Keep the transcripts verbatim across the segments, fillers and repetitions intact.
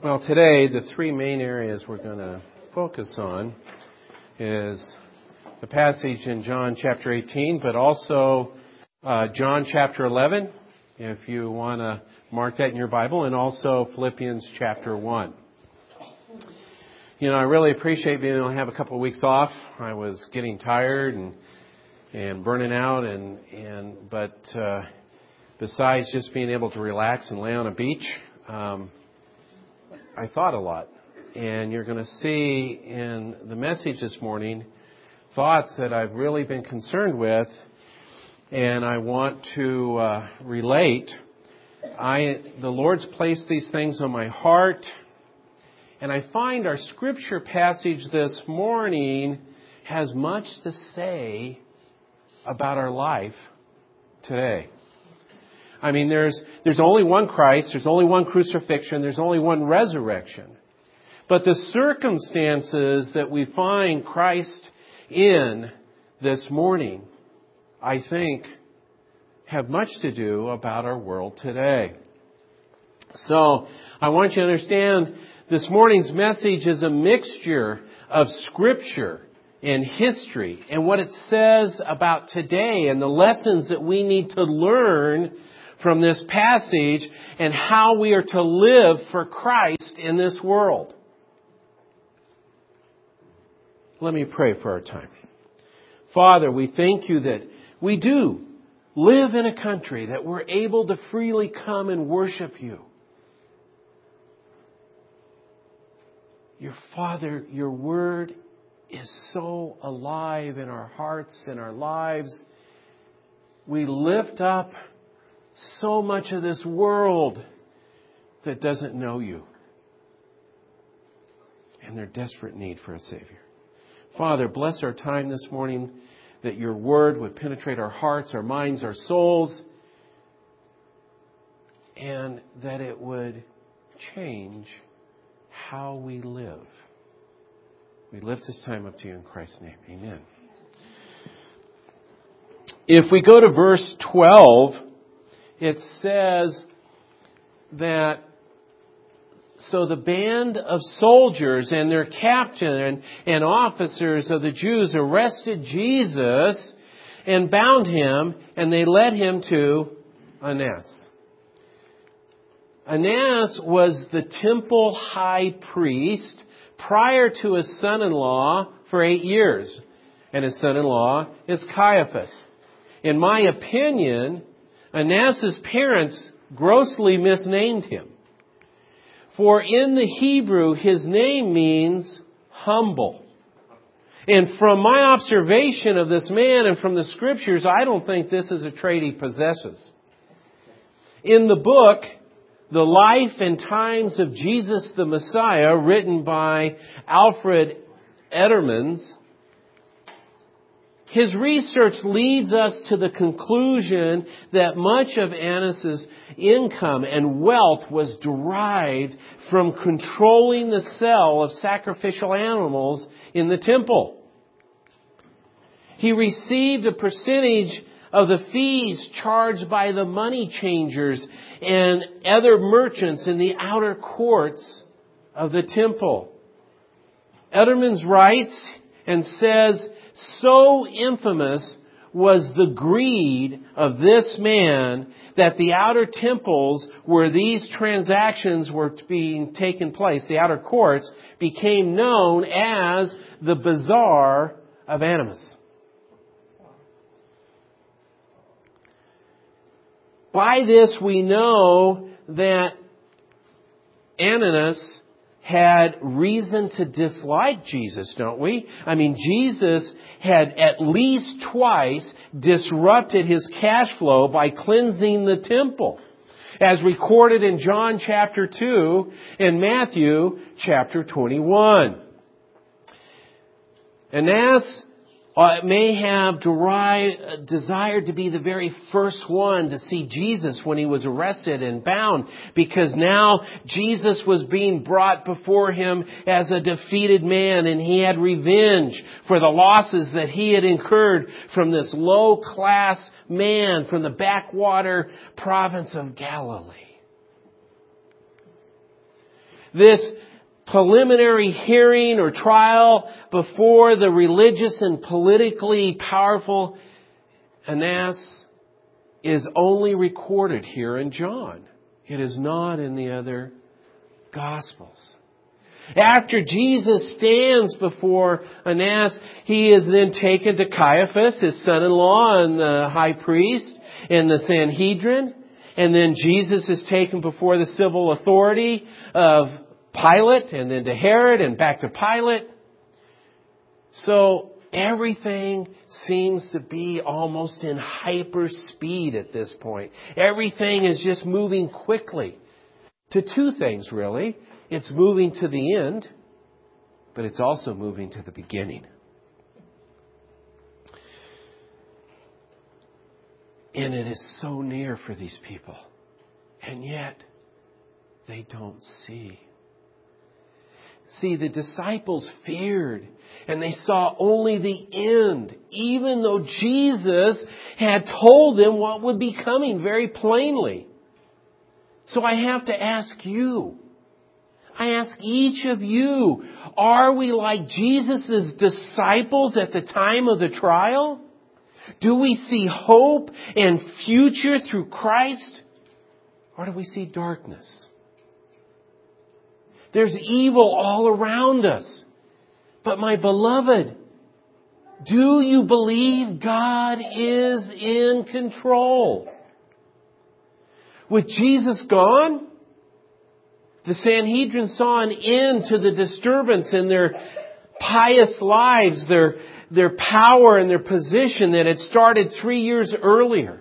Well, today the three main areas we're going to focus on is the passage in John chapter eighteen, but also uh, John chapter eleven, if you want to mark that in your Bible, and also Philippians chapter one. You know, I really appreciate being able to have a couple of weeks off. I was getting tired and and burning out, and and but uh, besides just being able to relax and lay on a beach, um, I thought a lot. And you're going to see in the message this morning thoughts that I've really been concerned with, and I want to uh, relate. I the Lord's placed these things on my heart, and I find our scripture passage this morning has much to say about our life today. I mean, there's there's only one Christ, there's only one crucifixion, there's only one resurrection. But the circumstances that we find Christ in this morning, I think, have much to do about our world today. So, I want you to understand this morning's message is a mixture of Scripture and history and what it says about today and the lessons that we need to learn from this passage and how we are to live for Christ in this world. Let me pray for our time. Father, we thank you that we do live in a country that we're able to freely come and worship you. Your Father, your word is so alive in our hearts and our lives. We lift up so much of this world that doesn't know you. And their desperate need for a Savior. Father, bless our time this morning, that your word would penetrate our hearts, our minds, our souls, and that it would change how we live. We lift this time up to you in Christ's name. Amen. If we go to verse twelve, it says that so the band of soldiers and their captain and, and officers of the Jews arrested Jesus and bound him, and they led him to Annas. Annas was the temple high priest prior to his son-in-law for eight years. And his son-in-law is Caiaphas. In my opinion, Annas' parents grossly misnamed him. For in the Hebrew, his name means humble. And from my observation of this man and from the scriptures, I don't think this is a trait he possesses. In the book, The Life and Times of Jesus the Messiah, written by Alfred Edermans, his research leads us to the conclusion that much of Annas' income and wealth was derived from controlling the sale of sacrificial animals in the temple. He received a percentage of the fees charged by the money changers and other merchants in the outer courts of the temple. Edermans writes and says, so infamous was the greed of this man that the outer temples where these transactions were being taken place, the outer courts, became known as the Bazaar of Annas. By this we know that Annas had reason to dislike Jesus, don't we? I mean, Jesus had at least twice disrupted his cash flow by cleansing the temple, as recorded in John chapter two and Matthew chapter twenty-one. Annas Uh, may have derived, desired to be the very first one to see Jesus when he was arrested and bound, because now Jesus was being brought before him as a defeated man, and he had revenge for the losses that he had incurred from this low-class man from the backwater province of Galilee. this preliminary hearing or trial before the religious and politically powerful Annas is only recorded here in John. It is not in the other Gospels. After Jesus stands before Annas, he is then taken to Caiaphas, his son-in-law, and the high priest, and the Sanhedrin. And then Jesus is taken before the civil authority of Pilate, and then to Herod, and back to Pilate. So everything seems to be almost in hyper speed at this point. Everything is just moving quickly to two things, really. It's moving to the end, but it's also moving to the beginning. And it is so near for these people. And yet, they don't see. See, the disciples feared, and they saw only the end, even though Jesus had told them what would be coming very plainly. So I have to ask you, I ask each of you, are we like Jesus' disciples at the time of the trial? Do we see hope and future through Christ? Or do we see darkness? There's evil all around us. But my beloved, do you believe God is in control? With Jesus gone, the Sanhedrin saw an end to the disturbance in their pious lives, their, their power and their position that had started three years earlier.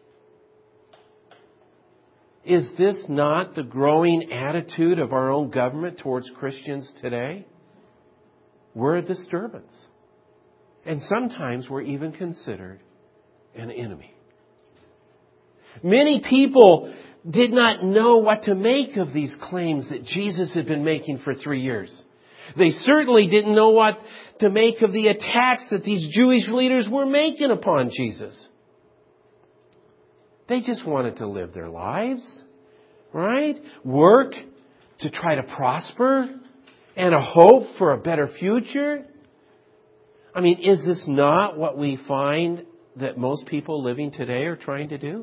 Is this not the growing attitude of our own government towards Christians today? We're a disturbance. And sometimes we're even considered an enemy. Many people did not know what to make of these claims that Jesus had been making for three years. They certainly didn't know what to make of the attacks that these Jewish leaders were making upon Jesus. They just wanted to live their lives, right? Work to try to prosper and a hope for a better future. I mean, is this not what we find that most people living today are trying to do?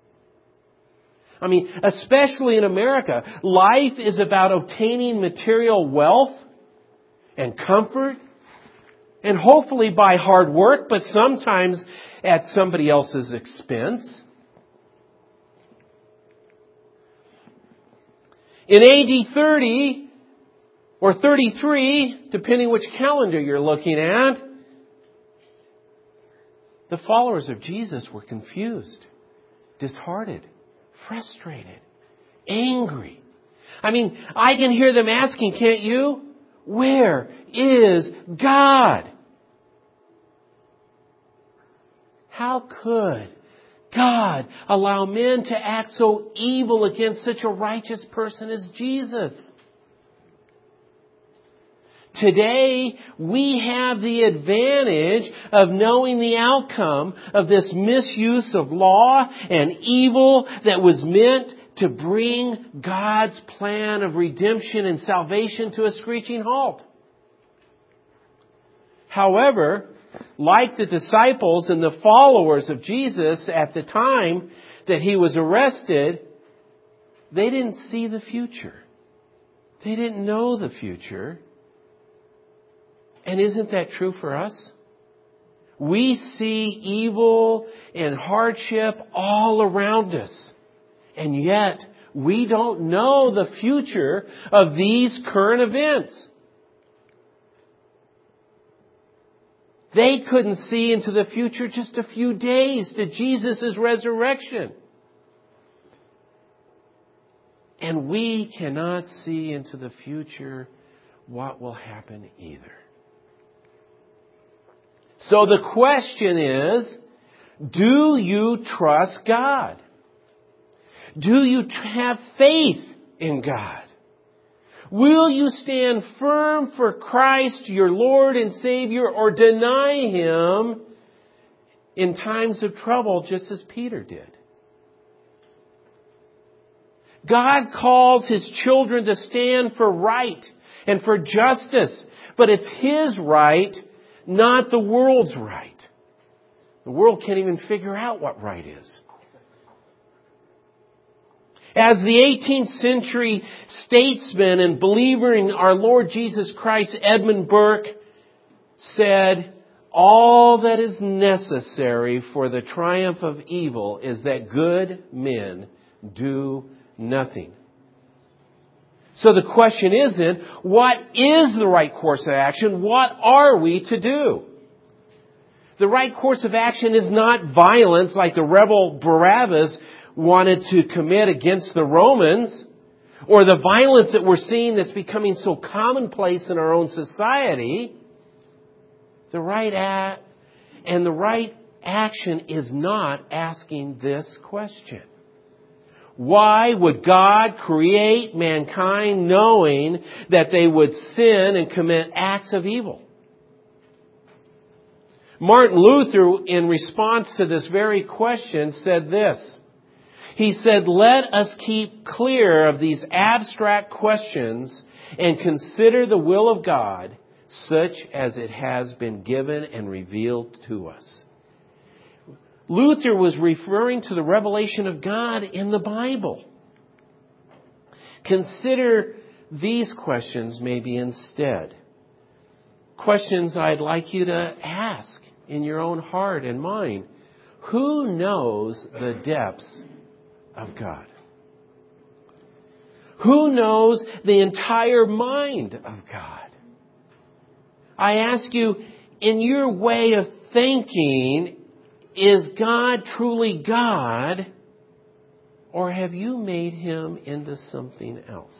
I mean, especially in America, life is about obtaining material wealth and comfort, and hopefully by hard work, but sometimes at somebody else's expense. In A D thirty or thirty-three, depending which calendar you're looking at, the followers of Jesus were confused, disheartened, frustrated, angry. I mean, I can hear them asking, can't you? Where is God? How could God allow men to act so evil against such a righteous person as Jesus? Today, we have the advantage of knowing the outcome of this misuse of law and evil that was meant to bring God's plan of redemption and salvation to a screeching halt. However, like the disciples and the followers of Jesus at the time that He was arrested, they didn't see the future. They didn't know the future. And isn't that true for us? We see evil and hardship all around us. And yet, we don't know the future of these current events. They couldn't see into the future just a few days to Jesus' resurrection. And we cannot see into the future what will happen either. So the question is, do you trust God? Do you have faith in God? Will you stand firm for Christ, your Lord and Savior, or deny Him in times of trouble, just as Peter did? God calls His children to stand for right and for justice. But it's His right, not the world's right. The world can't even figure out what right is. As the eighteenth century statesman and believer in our Lord Jesus Christ, Edmund Burke, said, all that is necessary for the triumph of evil is that good men do nothing. So the question isn't, what is the right course of action? What are we to do? The right course of action is not violence like the rebel Barabbas wanted to commit against the Romans, or the violence that we're seeing that's becoming so commonplace in our own society. The right act and the right action is not asking this question. Why would God create mankind knowing that they would sin and commit acts of evil? Martin Luther, in response to this very question, said this. He said, let us keep clear of these abstract questions and consider the will of God such as it has been given and revealed to us. Luther was referring to the revelation of God in the Bible. Consider these questions maybe instead. Questions I'd like you to ask in your own heart and mind. Who knows the depths of God? Who knows the entire mind of God? I ask you, in your way of thinking, is God truly God, or have you made Him into something else?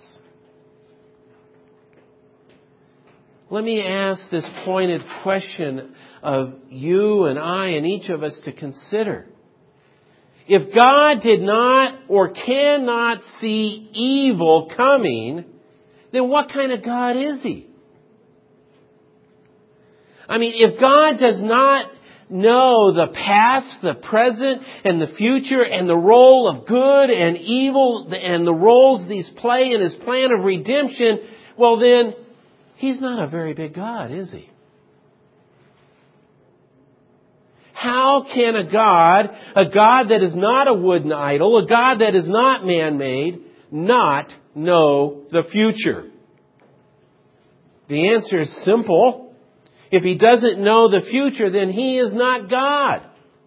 Let me ask this pointed question of you and I and each of us to consider. If God did not or cannot see evil coming, then what kind of God is He? I mean, if God does not know the past, the present, and the future, and the role of good and evil, and the roles these play in His plan of redemption, well then, He's not a very big God, is He? How can a God, a God that is not a wooden idol, a God that is not man-made, not know the future? The answer is simple. If He doesn't know the future, then He is not God.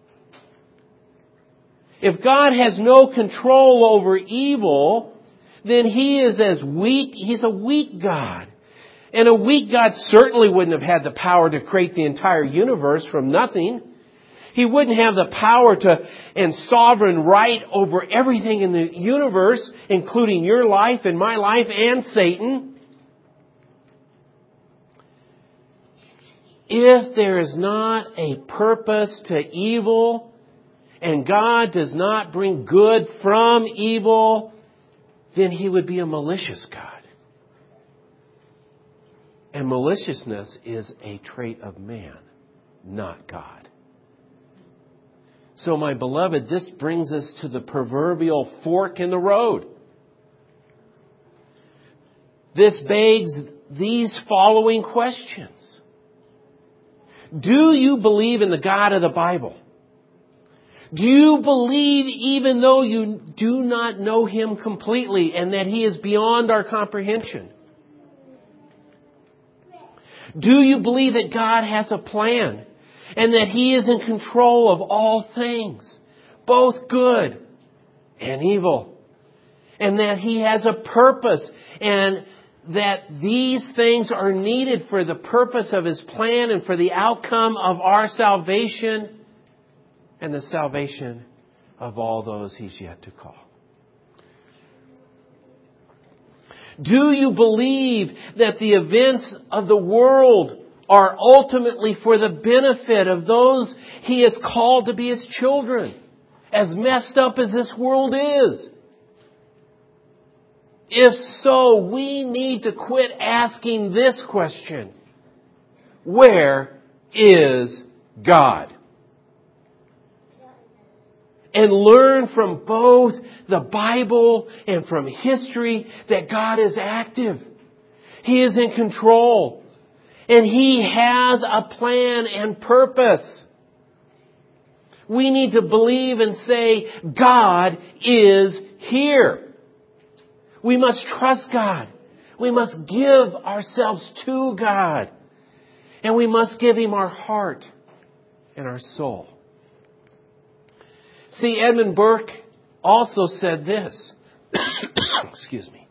If God has no control over evil, then He is as weak, He's a weak God. And a weak God certainly wouldn't have had the power to create the entire universe from nothing. He wouldn't have the power to and sovereign right over everything in the universe, including your life and my life and Satan. If there is not a purpose to evil, and God does not bring good from evil, then He would be a malicious God. And maliciousness is a trait of man, not God. So, my beloved, this brings us to the proverbial fork in the road. This begs these following questions. Do you believe in the God of the Bible? Do you believe even though you do not know Him completely and that He is beyond our comprehension? Do you believe that God has a plan and that He is in control of all things, both good and evil, and that He has a purpose and that these things are needed for the purpose of His plan and for the outcome of our salvation and the salvation of all those He's yet to call? Do you believe that the events of the world are ultimately for the benefit of those He has called to be His children, as messed up as this world is? If so, we need to quit asking this question. Where is God? and learn from both the Bible and from history that God is active. He is in control. And He has a plan and purpose. We need to believe and say, God is here. We must trust God. We must give ourselves to God. And we must give Him our heart and our soul. See, Edmund Burke also said this. Excuse me.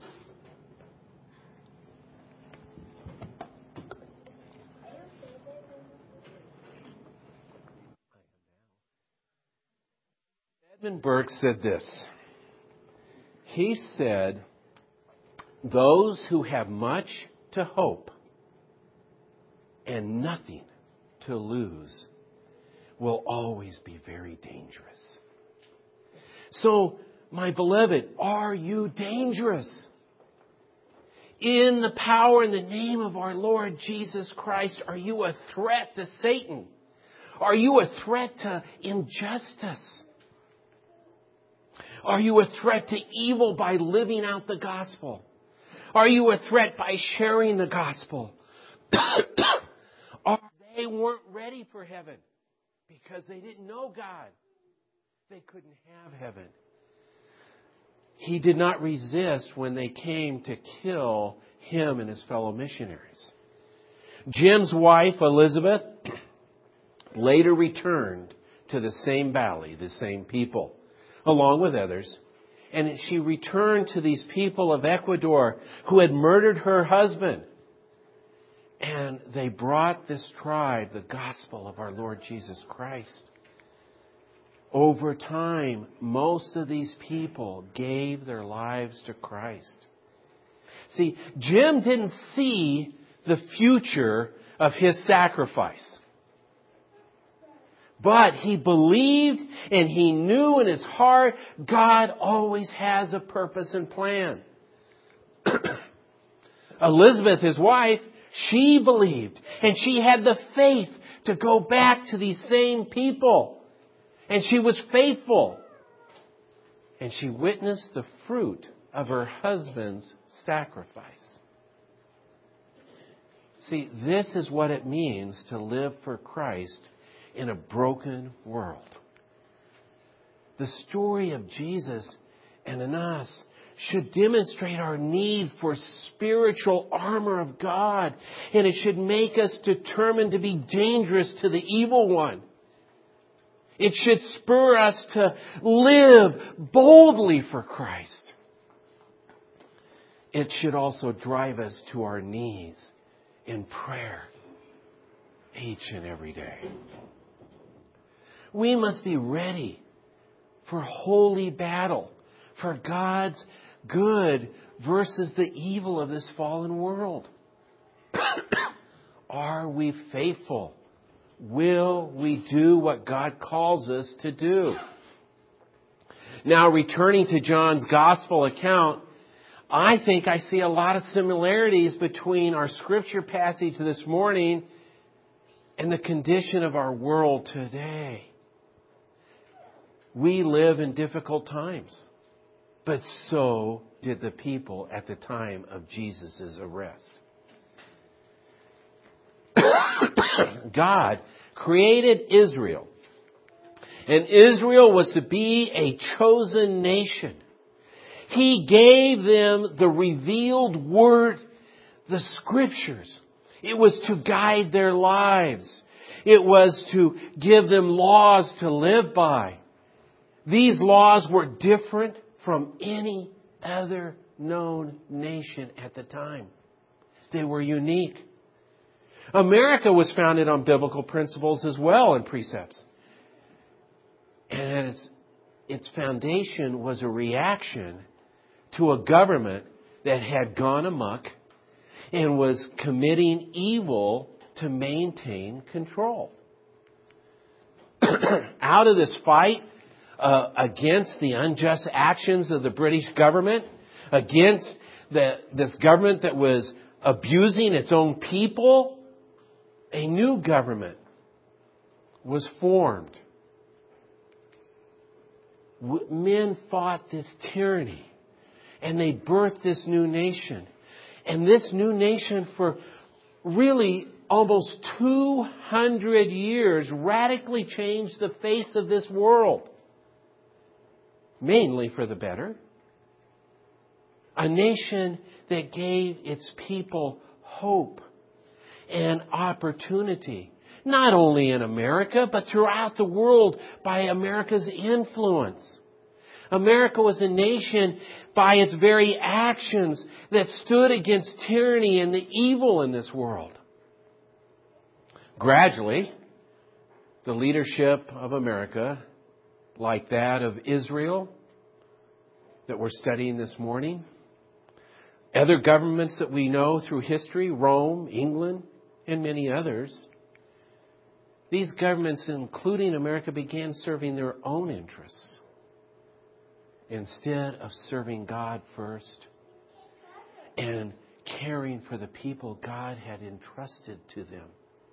Edmund Burke said this. He said, those who have much to hope and nothing to lose will always be very dangerous. So, my beloved, are you dangerous? In the power and the name of our Lord Jesus Christ, are you a threat to Satan? Are you a threat to injustice? Are you a threat to evil by living out the gospel? Are you a threat by sharing the gospel? Or they weren't ready for heaven because they didn't know God. They couldn't have heaven. He did not resist when they came to kill him and his fellow missionaries. Jim's wife, Elizabeth, later returned to the same valley, the same people, along with others. And she returned to these people of Ecuador who had murdered her husband. And they brought this tribe the gospel of our Lord Jesus Christ. Over time, most of these people gave their lives to Christ. See, Jim didn't see the future of his sacrifice. But he believed and he knew in his heart God always has a purpose and plan. Elizabeth, his wife, she believed and she had the faith to go back to these same people. And she was faithful. And she witnessed the fruit of her husband's sacrifice. See, this is what it means to live for Christ in a broken world. The story of Jesus and in us should demonstrate our need for spiritual armor of God. And it should make us determined to be dangerous to the evil one. It should spur us to live boldly for Christ. It should also drive us to our knees in prayer each and every day. We must be ready for holy battle, for God's good versus the evil of this fallen world. Are we faithful? Will we do what God calls us to do? Now, returning to John's gospel account, I think I see a lot of similarities between our scripture passage this morning and the condition of our world today. We live in difficult times, but so did the people at the time of Jesus' arrest. God created Israel, and Israel was to be a chosen nation. He gave them the revealed word, the scriptures. It was to guide their lives. It was to give them laws to live by. These laws were different from any other known nation at the time. They were unique. America was founded on biblical principles as well and precepts. And its, its foundation was a reaction to a government that had gone amok and was committing evil to maintain control. Out of this fight uh, against the unjust actions of the British government, against the, this government that was abusing its own people, a new government was formed. men fought this tyranny. And they birthed this new nation. And this new nation for really almost two hundred years radically changed the face of this world. Mainly for the better. A nation that gave its people hope and opportunity. Not only in America, but throughout the world by America's influence. America was a nation by its very actions that stood against tyranny and the evil in this world. Gradually, the leadership of America, like that of Israel, that we're studying this morning, other governments that we know through history, Rome, England, and many others, these governments, including America, began serving their own interests instead of serving God first and caring for the people God had entrusted to them.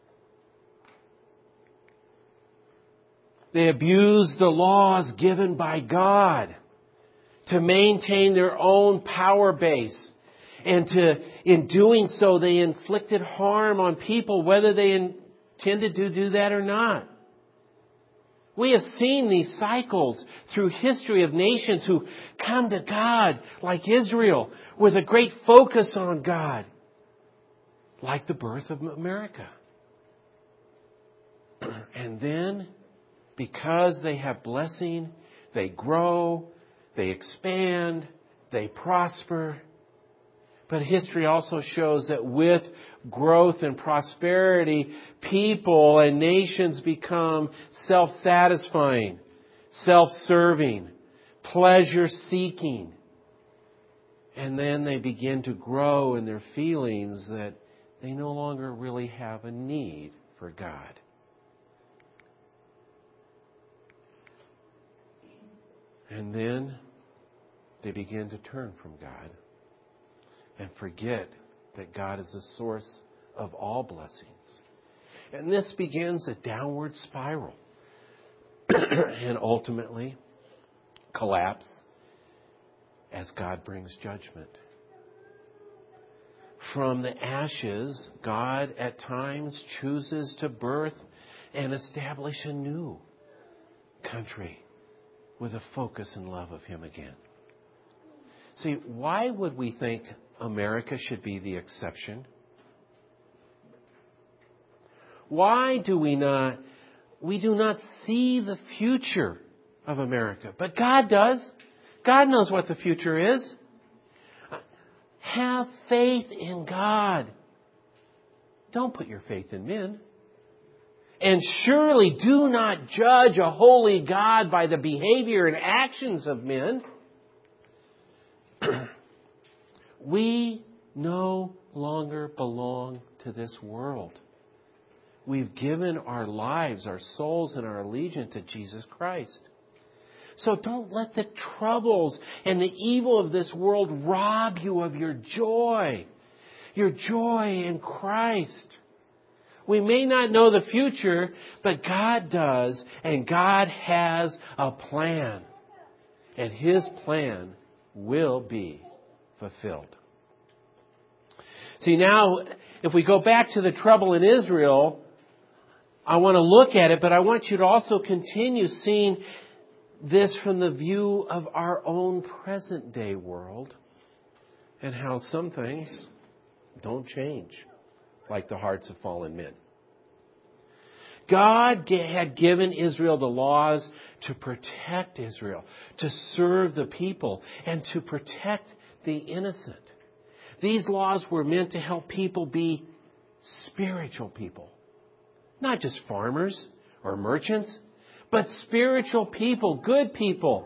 They abused the laws given by God to maintain their own power base. And to, in doing so, they inflicted harm on people, whether they intended to do that or not. We have seen these cycles through history of nations who come to God, like Israel, with a great focus on God, like the birth of America. And then, because they have blessing, they grow, they expand, they prosper. But history also shows that with growth and prosperity, people and nations become self-satisfying, self-serving, pleasure-seeking. And then they begin to grow in their feelings that they no longer really have a need for God. And then they begin to turn from God and forget that God is the source of all blessings. And this begins a downward spiral and ultimately collapse as God brings judgment. From the ashes, God at times chooses to birth and establish a new country with a focus and love of Him again. See, why would we think America should be the exception? Why do we not, we do not see the future of America? But God does. God knows what the future is. Have faith in God. Don't put your faith in men. And surely do not judge a holy God by the behavior and actions of men. We no longer belong to this world. We've given our lives, our souls, and our allegiance to Jesus Christ. So don't let the troubles and the evil of this world rob you of your joy. Your joy in Christ. We may not know the future, but God does, and God has a plan. And His plan will be fulfilled. See, now, if we go back to the trouble in Israel, I want to look at it, but I want you to also continue seeing this from the view of our own present day world and how some things don't change like the hearts of fallen men. God had given Israel the laws to protect Israel, to serve the people, and to protect the innocent. These laws were meant to help people be spiritual people. Not just farmers or merchants, but spiritual people, good people.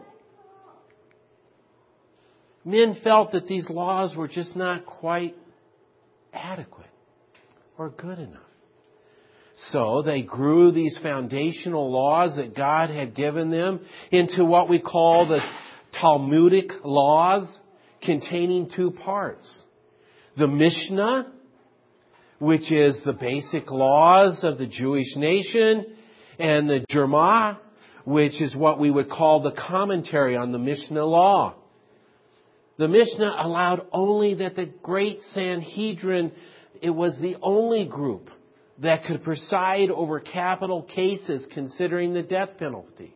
Men felt that these laws were just not quite adequate or good enough. So they grew these foundational laws that God had given them into what we call the Talmudic laws, containing two parts. The Mishnah, which is the basic laws of the Jewish nation, and the Jerma, which is what we would call the commentary on the Mishnah law. The Mishnah allowed only that the great Sanhedrin, it was the only group that could preside over capital cases considering the death penalty.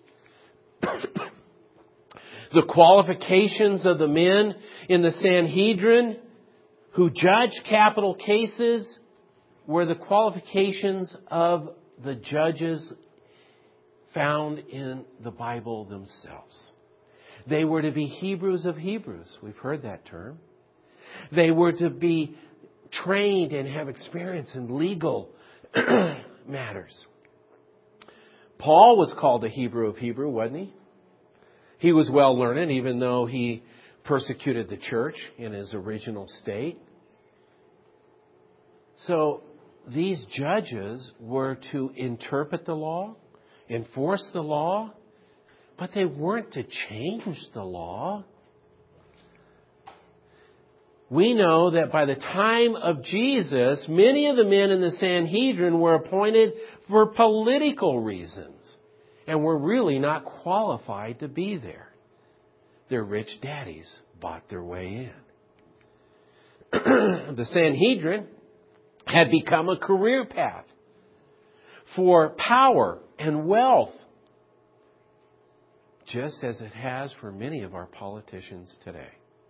The qualifications of the men in the Sanhedrin who judged capital cases were the qualifications of the judges found in the Bible themselves. They were to be Hebrews of Hebrews. We've heard that term. They were to be trained and have experience in legal matters. Paul was called a Hebrew of Hebrew, wasn't he? He was well learned, even though he persecuted the church in his original state. So these judges were to interpret the law, enforce the law, but they weren't to change the law. We know that by the time of Jesus, many of the men in the Sanhedrin were appointed for political reasons and were really not qualified to be there. Their rich daddies bought their way in. The Sanhedrin had become a career path for power and wealth, just as it has for many of our politicians today.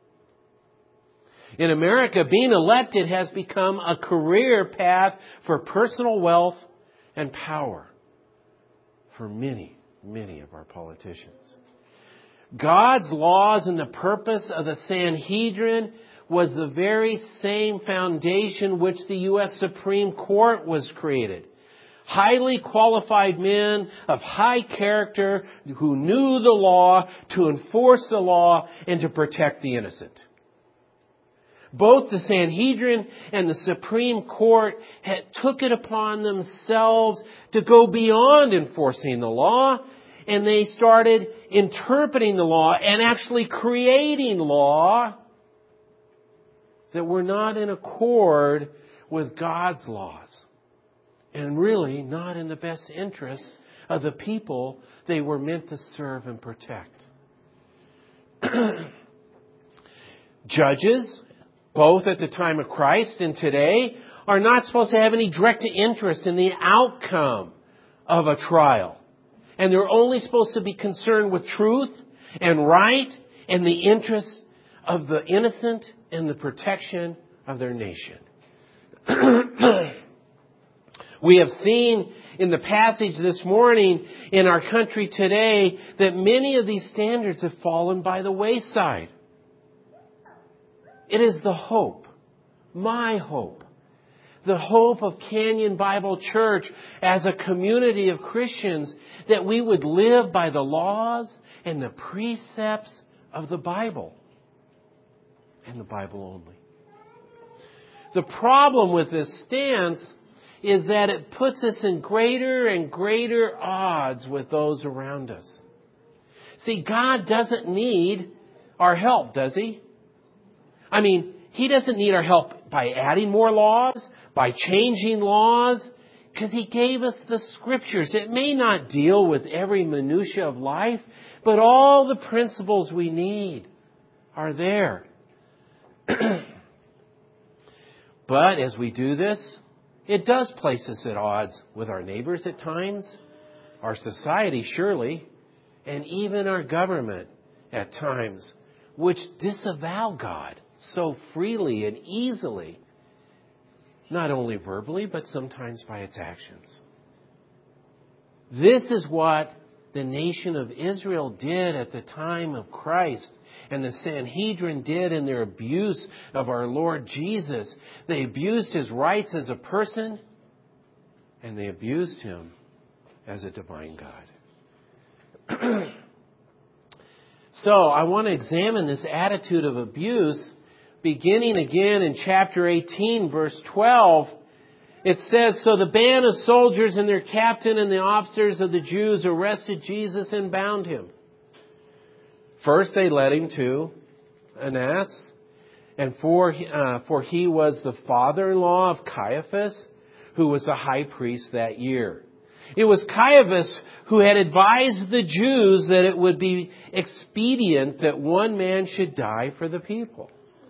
In America, being elected has become a career path for personal wealth and power for many, many of our politicians. God's laws and the purpose of the Sanhedrin was the very same foundation which the U S Supreme Court was created. Highly qualified men of high character who knew the law to enforce the law and to protect the innocent. Both the Sanhedrin and the Supreme Court had took it upon themselves to go beyond enforcing the law, and they started interpreting the law and actually creating law that were not in accord with God's laws, and really not in the best interest of the people they were meant to serve and protect. Judges, both at the time of Christ and today, are not supposed to have any direct interest in the outcome of a trial. And they're only supposed to be concerned with truth and right and the interests of the innocent and the protection of their nation. We have seen in the passage this morning in our country today that many of these standards have fallen by the wayside. It is the hope, my hope, the hope of Canyon Bible Church as a community of Christians that we would live by the laws and the precepts of the Bible and the Bible only. The problem with this stance is that it puts us in greater and greater odds with those around us. See, God doesn't need our help, does He? I mean, He doesn't need our help by adding more laws, by changing laws, because He gave us the Scriptures. It may not deal with every minutia of life, but all the principles we need are there. But as we do this, it does place us at odds with our neighbors at times, our society surely, and even our government at times, which disavow God so freely and easily, not only verbally, but sometimes by its actions. This is what the nation of Israel did at the time of Christ, and the Sanhedrin did in their abuse of our Lord Jesus. They abused His rights as a person, and they abused Him as a divine God. So I want to examine this attitude of abuse beginning again in chapter eighteen, verse twelve. It says, "So the band of soldiers and their captain and the officers of the Jews arrested Jesus and bound Him. First they led Him to Annas, and for, uh, for he was the father-in-law of Caiaphas, who was the high priest that year. It was Caiaphas who had advised the Jews that it would be expedient that one man should die for the people.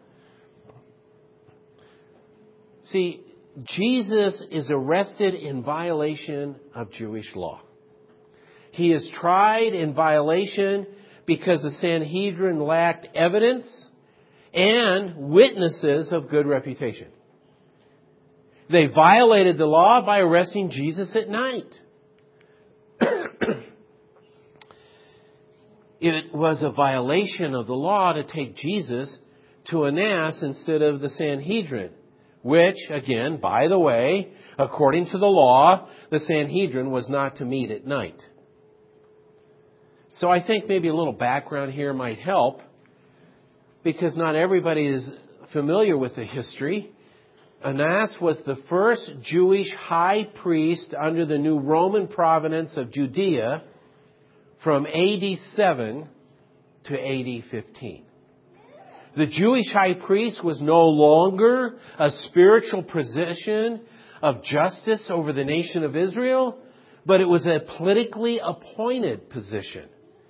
See, Jesus is arrested in violation of Jewish law. He is tried in violation because the Sanhedrin lacked evidence and witnesses of good reputation. They violated the law by arresting Jesus at night. It was a violation of the law to take Jesus to Annas instead of the Sanhedrin, which, again, by the way, according to the law, the Sanhedrin was not to meet at night. So I think maybe a little background here might help, because not everybody is familiar with the history. Annas was the first Jewish high priest under the new Roman province of Judea from A D seven to A D fifteen. The Jewish high priest was no longer a spiritual position of justice over the nation of Israel, but it was a politically appointed position.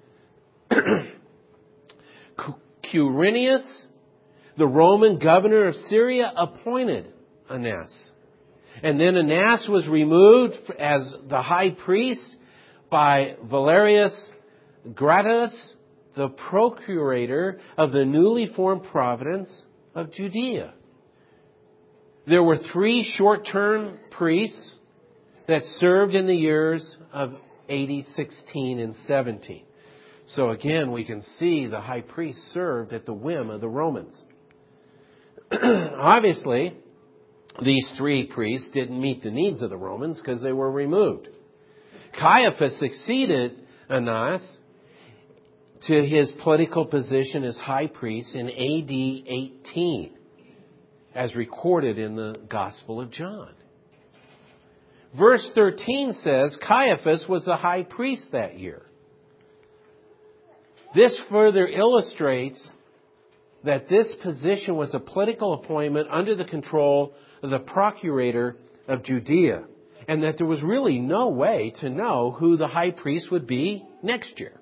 Quirinius, the Roman governor of Syria, appointed Annas. And then Annas was removed as the high priest by Valerius Gratus, the procurator of the newly formed province of Judea. There were three short-term priests that served in the years of A D sixteen and seventeen. So again, we can see the high priest served at the whim of the Romans. Obviously, these three priests didn't meet the needs of the Romans because they were removed. Caiaphas succeeded Annas to his political position as high priest in A D eighteen, as recorded in the Gospel of John. Verse thirteen says Caiaphas was the high priest that year. This further illustrates that this position was a political appointment under the control of the procurator of Judea, and that there was really no way to know who the high priest would be next year.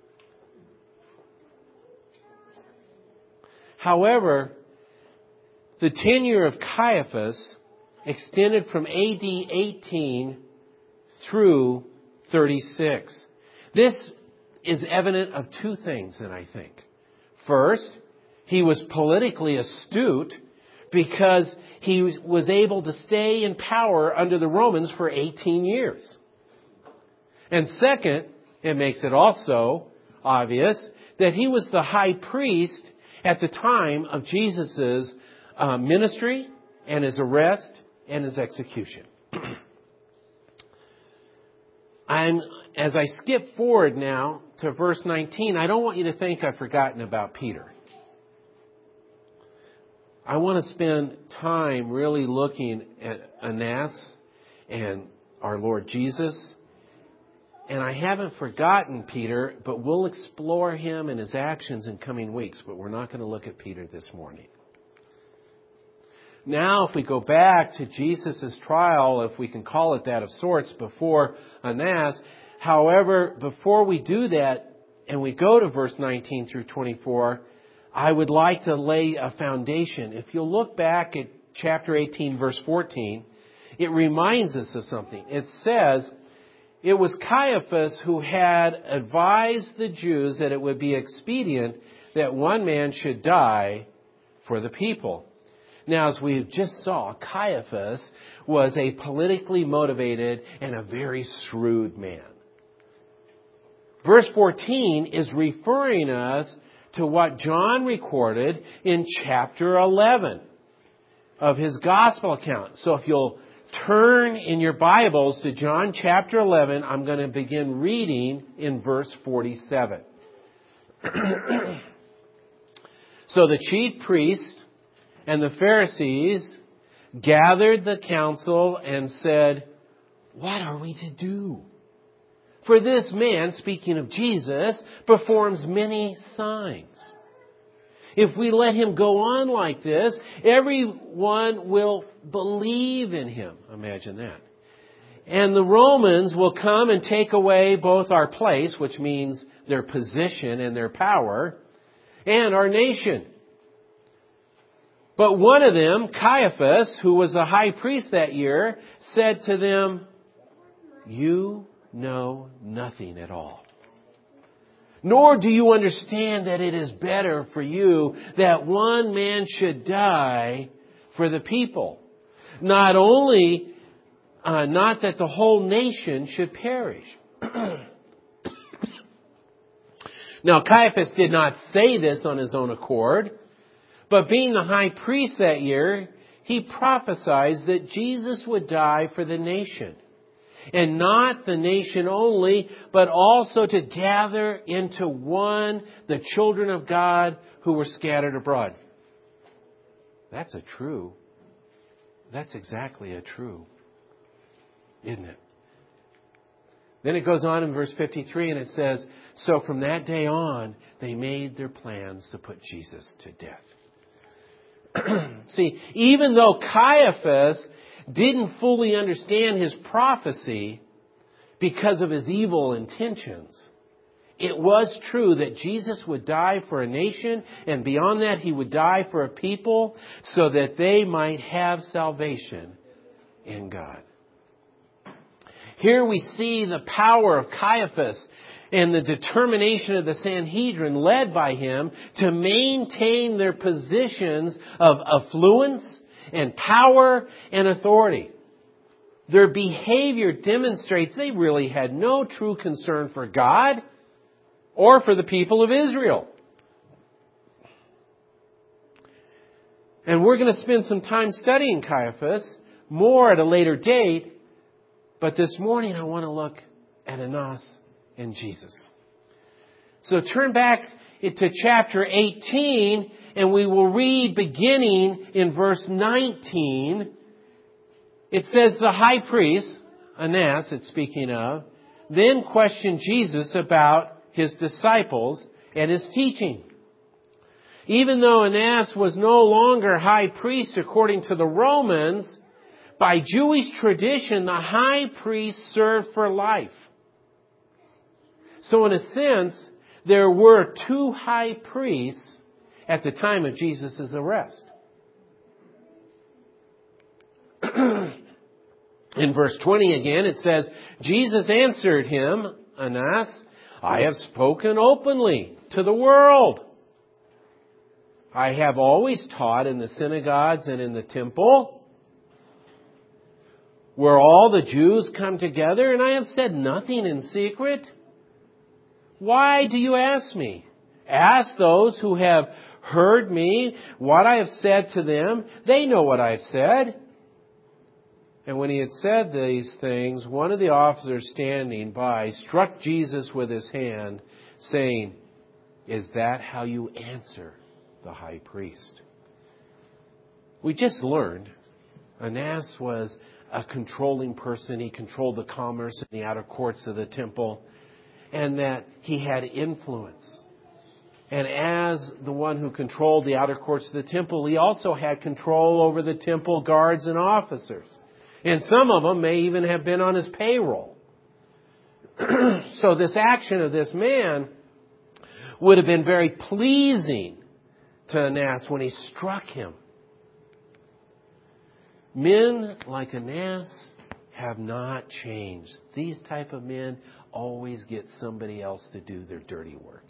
However, the tenure of Caiaphas extended from A D eighteen through thirty-six. This is evident of two things, then, I think. First, he was politically astute because he was able to stay in power under the Romans for eighteen years. And second, it makes it also obvious that he was the high priest at the time of Jesus' uh, ministry and his arrest and his execution. I'm, as I skip forward now to verse nineteen, I don't want you to think I've forgotten about Peter. I want to spend time really looking at Annas and our Lord Jesus. And I haven't forgotten Peter, but we'll explore him and his actions in coming weeks. But we're not going to look at Peter this morning. Now, if we go back to Jesus' trial, if we can call it that of sorts, before Annas. However, before we do that, and we go to verse nineteen through twenty-four, I would like to lay a foundation. If you'll look back at chapter eighteen, verse fourteen, it reminds us of something. It says, it was Caiaphas who had advised the Jews that it would be expedient that one man should die for the people. Now, as we just saw, Caiaphas was a politically motivated and a very shrewd man. Verse fourteen is referring us to what John recorded in chapter eleven of his gospel account. So if you'll turn in your Bibles to John chapter eleven, I'm going to begin reading in verse forty-seven. So the chief priests and the Pharisees gathered the council and said, "What are we to do? For this man," speaking of Jesus, "performs many signs. If we let him go on like this, everyone will believe in him." Imagine that. And the Romans will come and take away both our place, which means their position and their power, and our nation. But one of them, Caiaphas, who was the high priest that year, said to them, "You know nothing at all. Nor do you understand that it is better for you that one man should die for the people. Not only, uh, not that the whole nation should perish." Now, Caiaphas did not say this on his own accord, but being the high priest that year, he prophesied that Jesus would die for the nation. And not the nation only, but also to gather into one the children of God who were scattered abroad. That's a true. That's exactly a true. Isn't it? Then it goes on in verse fifty-three and it says, "So from that day on, they made their plans to put Jesus to death." See, even though Caiaphas didn't fully understand his prophecy because of his evil intentions, it was true that Jesus would die for a nation, and beyond that he would die for a people so that they might have salvation in God. Here we see the power of Caiaphas and the determination of the Sanhedrin led by him to maintain their positions of affluence and power and authority. Their behavior demonstrates they really had no true concern for God or for the people of Israel. And we're going to spend some time studying Caiaphas more at a later date. But this morning I want to look at Annas and Jesus. So turn back to chapter eighteen and we will read beginning in verse nineteen. It says the high priest, Annas, it's speaking of, then questioned Jesus about his disciples and his teaching. Even though Annas was no longer high priest according to the Romans, by Jewish tradition, the high priest served for life. So in a sense, there were two high priests at the time of Jesus' arrest. In verse twenty again, it says, Jesus answered him, Annas, "I have spoken openly to the world. I have always taught in the synagogues and in the temple, where all the Jews come together, and I have said nothing in secret. Why do you ask me? Ask those who have heard me what I have said to them. They know what I have said." And when he had said these things, one of the officers standing by struck Jesus with his hand, saying, "Is that how you answer the high priest?" We just learned Annas was a controlling person. He controlled the commerce in the outer courts of the temple, and that he had influence. And as the one who controlled the outer courts of the temple, he also had control over the temple guards and officers. And some of them may even have been on his payroll. So this action of this man would have been very pleasing to Annas when he struck him. Men like Annas have not changed. These type of men always get somebody else to do their dirty work.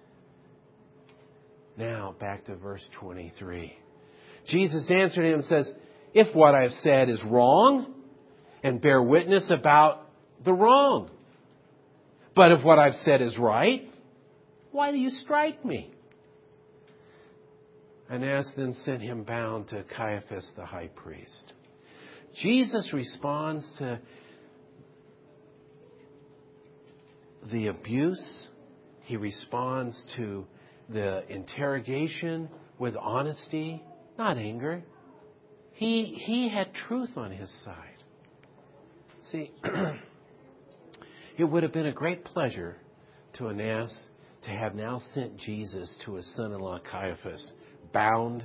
Now, back to verse twenty-three. Jesus answered him and says, "If what I have said is wrong, and bear witness about the wrong. But if what I've said is right, why do you strike me?" Annas then sent him bound to Caiaphas the high priest. Jesus responds to the abuse. He responds to the interrogation with honesty, not anger. He, he had truth on his side. See, it would have been a great pleasure to Annas to have now sent Jesus to his son-in-law Caiaphas, bound,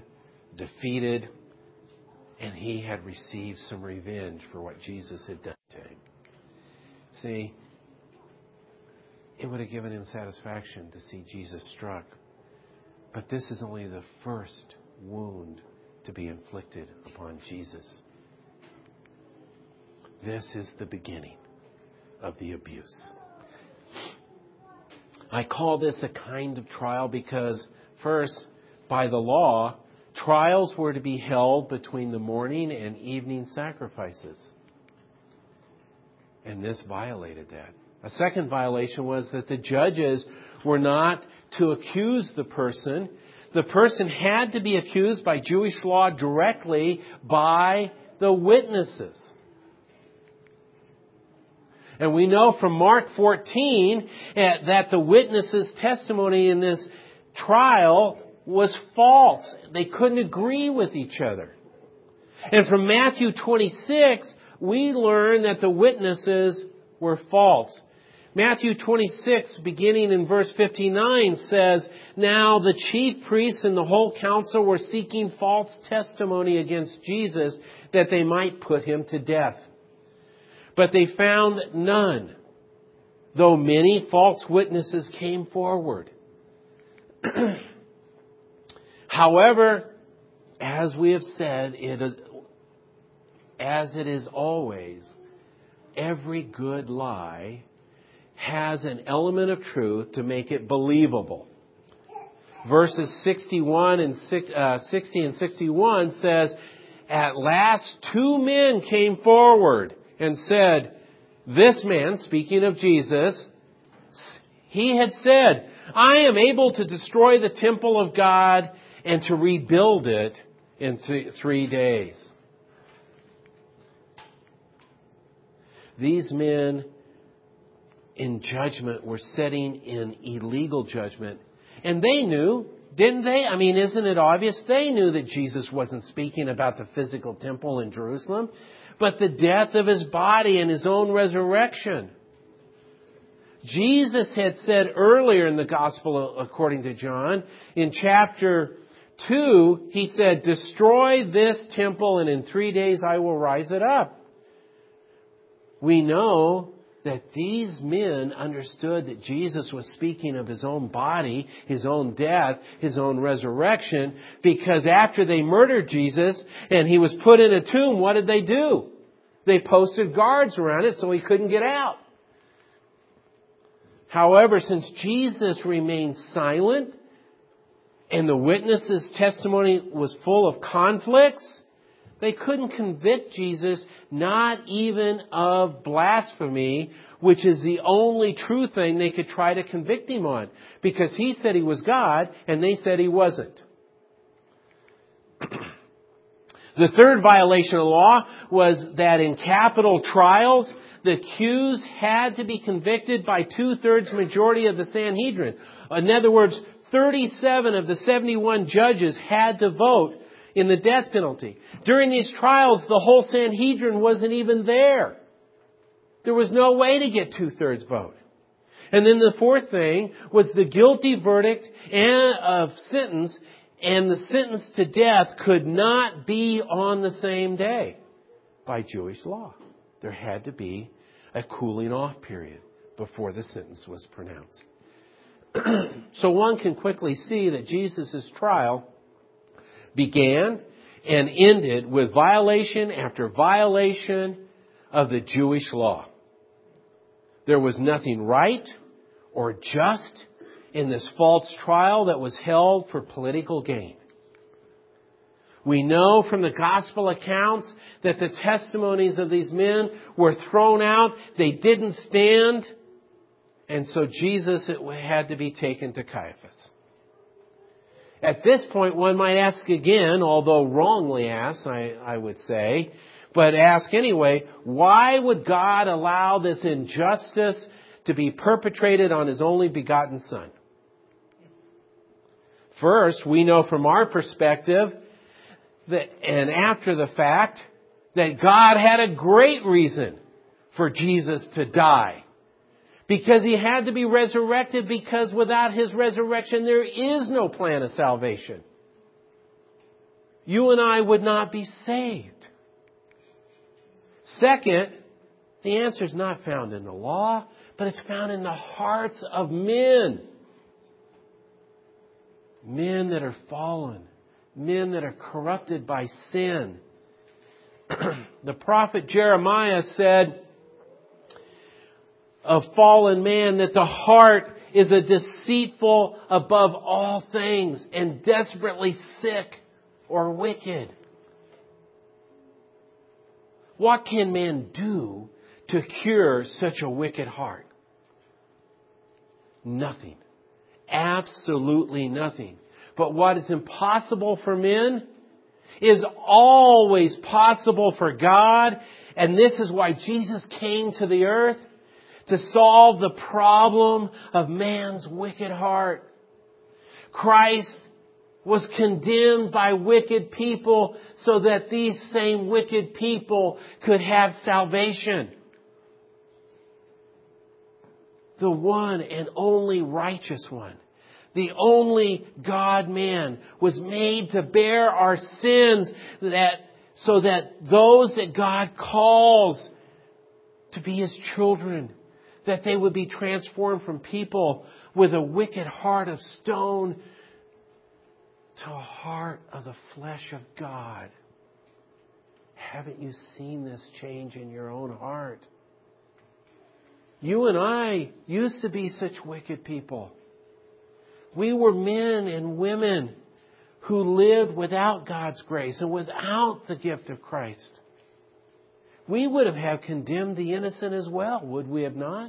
defeated, and he had received some revenge for what Jesus had done to him. See, it would have given him satisfaction to see Jesus struck. But this is only the first wound to be inflicted upon Jesus. This is the beginning of the abuse. I call this a kind of trial because, first, by the law, trials were to be held between the morning and evening sacrifices. And this violated that. A second violation was that the judges were not to accuse the person. The person had to be accused by Jewish law directly by the witnesses. And we know from Mark fourteen that the witnesses' testimony in this trial was false. They couldn't agree with each other. And from Matthew twenty-six, we learn that the witnesses were false. Matthew twenty-six, beginning in verse fifty-nine, says, "Now the chief priests and the whole council were seeking false testimony against Jesus that they might put him to death. But they found none, though many false witnesses came forward." However, as we have said, it is, as it is always, every good lie has an element of truth to make it believable. Verses sixty-one and uh, sixty and sixty-one says, "At last two men came forward and said, 'This man,'" speaking of Jesus, "he had said, 'I am able to destroy the temple of God and to rebuild it in th- three days.'" These men in judgment were setting in illegal judgment. And they knew, didn't they? I mean, isn't it obvious? They knew that Jesus wasn't speaking about the physical temple in Jerusalem, but the death of his body and his own resurrection. Jesus had said earlier in the Gospel according to John, in chapter two, he said, "Destroy this temple and in three days I will rise it up." We know that these men understood that Jesus was speaking of his own body, his own death, his own resurrection, because after they murdered Jesus and he was put in a tomb, what did they do? They posted guards around it so he couldn't get out. However, since Jesus remained silent and the witnesses' testimony was full of conflicts, they couldn't convict Jesus, not even of blasphemy, which is the only true thing they could try to convict him on. Because he said he was God, and they said he wasn't. The third violation of the law was that in capital trials, the accused had to be convicted by two-thirds majority of the Sanhedrin. In other words, thirty-seven of the seventy-one judges had to vote in the death penalty. During these trials, the whole Sanhedrin wasn't even there. There was no way to get two-thirds vote. And then the fourth thing was the guilty verdict and of sentence, and the sentence to death could not be on the same day by Jewish law. There had to be a cooling off period before the sentence was pronounced. So one can quickly see that Jesus' trial began and ended with violation after violation of the Jewish law. There was nothing right or just in this false trial that was held for political gain. We know from the gospel accounts that the testimonies of these men were thrown out. They didn't stand. And so Jesus had to be taken to Caiaphas. At this point, one might ask again, although wrongly asked, I, I would say, but ask anyway, why would God allow this injustice to be perpetrated on His only begotten Son? First, we know from our perspective that, and after the fact, that God had a great reason for Jesus to die. Because He had to be resurrected, because without His resurrection there is no plan of salvation. You and I would not be saved. Second, The answer is not found in the law, but it's found in the hearts of men. Men that are fallen. Men that are corrupted by sin. The prophet Jeremiah said of fallen man that the heart is a deceitful above all things and desperately sick or wicked. What can man do to cure such a wicked heart? Nothing. Absolutely nothing. But what is impossible for men is always possible for God. And this is why Jesus came to the earth, to solve the problem of man's wicked heart. Christ was condemned by wicked people so that these same wicked people could have salvation. The one and only righteous one, the only God-man, was made to bear our sins that so that those that God calls to be His children, that they would be transformed from people with a wicked heart of stone to a heart of the flesh of God. Haven't you seen this change in your own heart? You and I used to be such wicked people. We were men and women who lived without God's grace and without the gift of Christ. We would have had condemned the innocent as well, would we have not?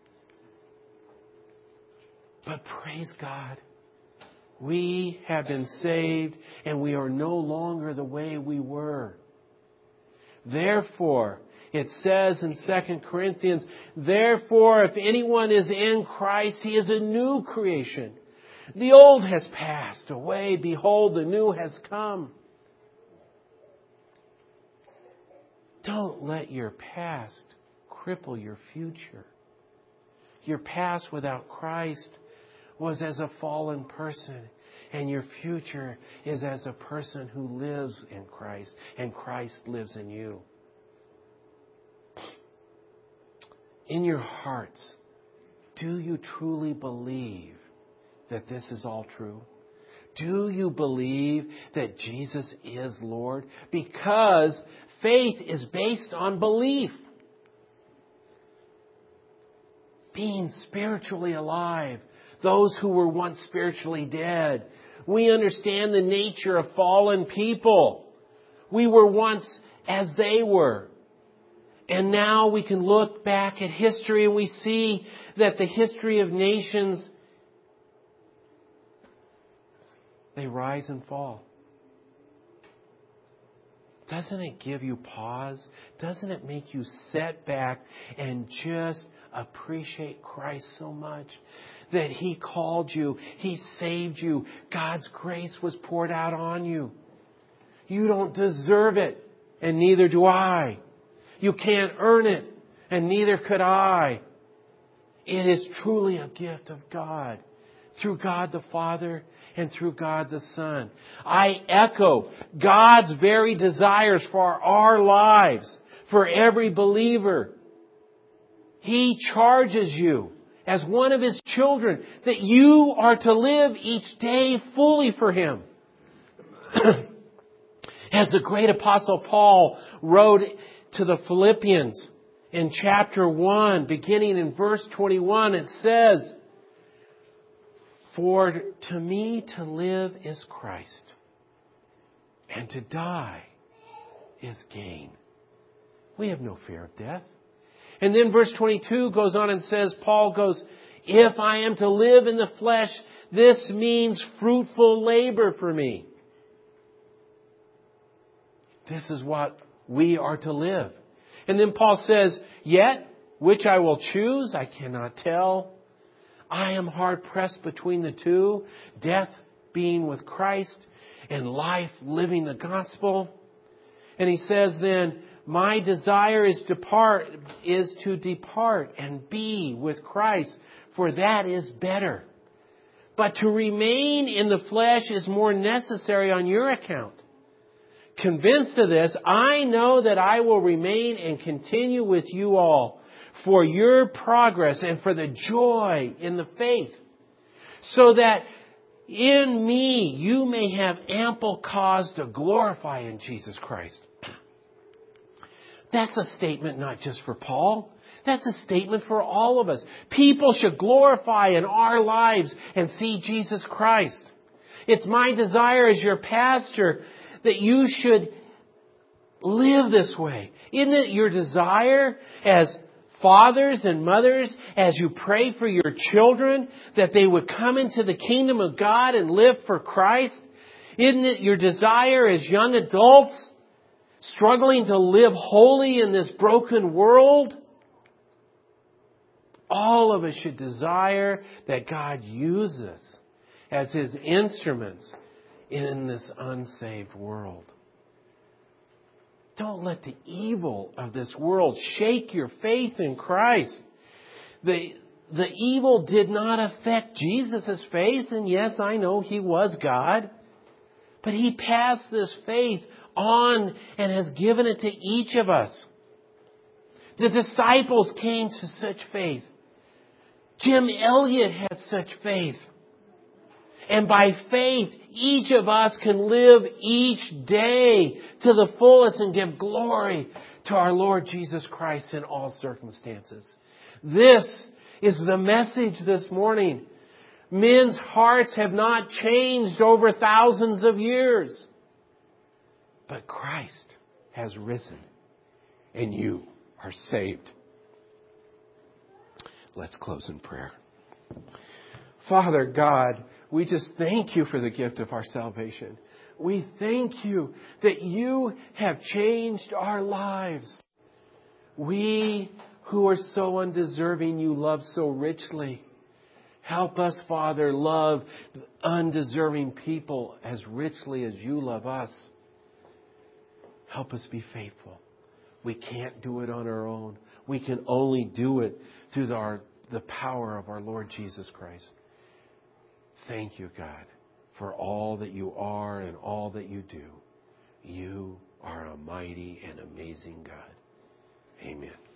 But praise God, we have been saved and we are no longer the way we were. Therefore, it says in Second Corinthians, therefore, if anyone is in Christ, he is a new creation. The old has passed away. Behold, the new has come. Don't let your past cripple your future. Your past without Christ was as a fallen person, and your future is as a person who lives in Christ, and Christ lives in you. In your hearts, do you truly believe that this is all true? Do you believe that Jesus is Lord? Because faith is based on belief. Being spiritually alive. Those who were once spiritually dead. We understand the nature of fallen people. We were once as they were. And now we can look back at history and we see that the history of nations, they rise and fall. Doesn't it give you pause? Doesn't it make you sit back and just appreciate Christ so much? That He called you. He saved you. God's grace was poured out on you. You don't deserve it, and neither do I. You can't earn it, and neither could I. It is truly a gift of God. Through God the Father and through God the Son. I echo God's very desires for our lives, for every believer. He charges you as one of His children that you are to live each day fully for Him. As the great apostle Paul wrote to the Philippians in chapter one, beginning in verse twenty-one, it says, for to me to live is Christ, and to die is gain. We have no fear of death. And then verse twenty-two goes on and says, Paul goes, if I am to live in the flesh, this means fruitful labor for me. This is what we are to live. And then Paul says, yet, which I will choose, I cannot tell. I am hard pressed between the two, death being with Christ and life living the gospel. And he says then, my desire is depart is to depart and be with Christ, for that is better. But to remain in the flesh is more necessary on your account. convinced of this, I know that I will remain and continue with you all for your progress and for the joy in the faith, so that in me you may have ample cause to glorify in Jesus Christ. That's a statement not just for Paul. That's a statement for all of us. People should glorify in our lives and see Jesus Christ. It's my desire as your pastor that you should live this way. Isn't it your desire as fathers and mothers, as you pray for your children, that they would come into the kingdom of God and live for Christ? Isn't it your desire as young adults struggling to live holy in this broken world? All of us should desire that God use us as His instruments in this unsaved world. Don't let the evil of this world shake your faith in Christ. The, the evil did not affect Jesus' faith, and yes, I know He was God, but He passed this faith on and has given it to each of us. The disciples came to such faith. Jim Elliot had such faith. And by faith, each of us can live each day to the fullest and give glory to our Lord Jesus Christ in all circumstances. This is the message this morning. Men's hearts have not changed over thousands of years. But Christ has risen and you are saved. Let's close in prayer. Father God, we just thank you for the gift of our salvation. We thank you that you have changed our lives. We who are so undeserving, you love so richly. Help us, Father, love undeserving people as richly as you love us. Help us be faithful. We can't do it on our own. We can only do it through the, our, the power of our Lord Jesus Christ. Thank you, God, for all that you are and all that you do. You are a mighty and amazing God. Amen.